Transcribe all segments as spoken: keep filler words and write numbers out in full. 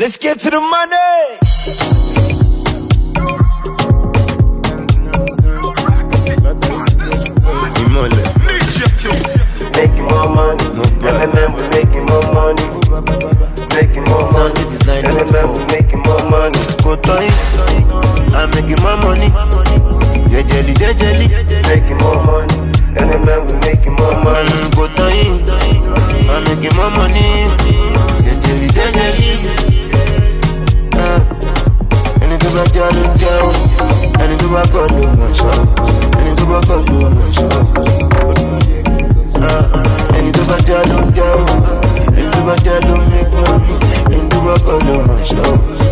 Let's get to the money. Making more money, M M M, we're making more money. Making more money, M M M, we're making more money. Go time, I'm making more money. Jejeli, jejeli, making more money, M M M, we're making more money. Go time, I'm making more money. Jejeli, jejeli. Ẹni tó bá já ló ń jẹun, ẹni tó bá kọ́ ló mọ̀ ṣọ́, ẹni tó bá kọ́ ló mọ̀ ṣọ́. Ẹni tó bá já ló ń jẹun, ẹni tó bá já ló ń mẹ́kọ́, ẹni tó bá kọ́ ló mọ̀ ṣọ́.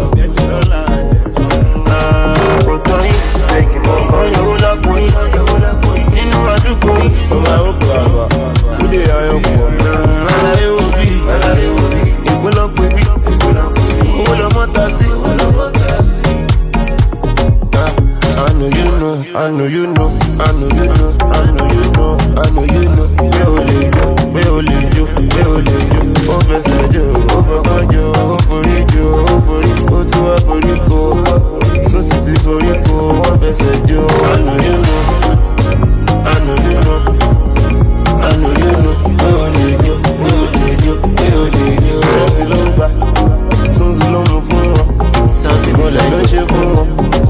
Kò tán yín, ọ̀yọ̀wó lápò yín, nínú àdúgbò yín. Ọba ó kọ àbá, ó lè ayọ̀ pọ̀. Aláyé wo bí, ìpínlọ̀pẹ̀ bí, owó lọ mọ́ta sí. I know you know, I know you know, I know you know, I know you know, I know you know. Pé o lè jó, pé o lè jó, pé o lè jó. Ó fẹsẹ̀ jó, ó fọkàn jó, ó forí jó, ó forí, ó tún wá forí kó. Sún sì ti forí kó, wọ́n fẹsẹ̀ jó. I know you know, I know you know, I know you know. Pé o lè jó, pé o lè jó, pé o lè jó. Rẹ́sì ló ń gbà, tún sí ló mú fún wọn. Ìmọ̀lẹ̀ ló ń ṣe fún wọn.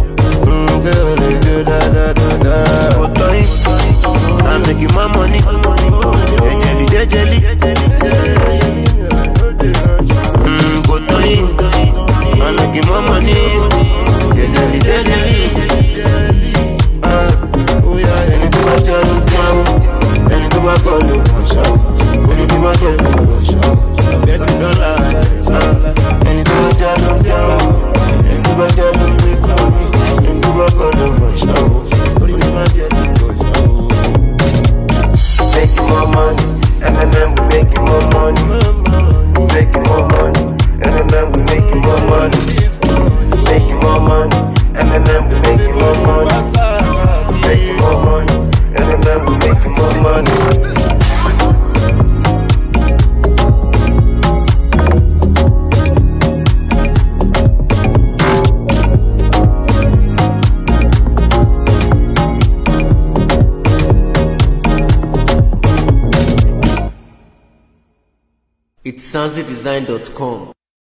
I'm making my money. Jejeli, jejeli. Mm, go time. I'm making my money. Jejeli, jejeli. Ah, oh yeah. Ẹni tó bá já ló ń jáwó, ẹni tó bá kọ́ ló mọ̀ ṣọ́, ẹni tó bá kọ́ ló mọ̀ ṣọ́. Bẹ́ẹ̀ni dọ́là. Ẹni tó bá já ló ń jáwó, ẹni tó bá já ló ń mẹ́kọ́, ẹni tó bá kọ́ ló mọ̀ ṣọ́. Making more money, M M M, we're making more money. Making more money, M M M, we're making more money. Making more money, M M M, we're making more money. Making more money, M M M, we're making more money. It's sanzi design dot com.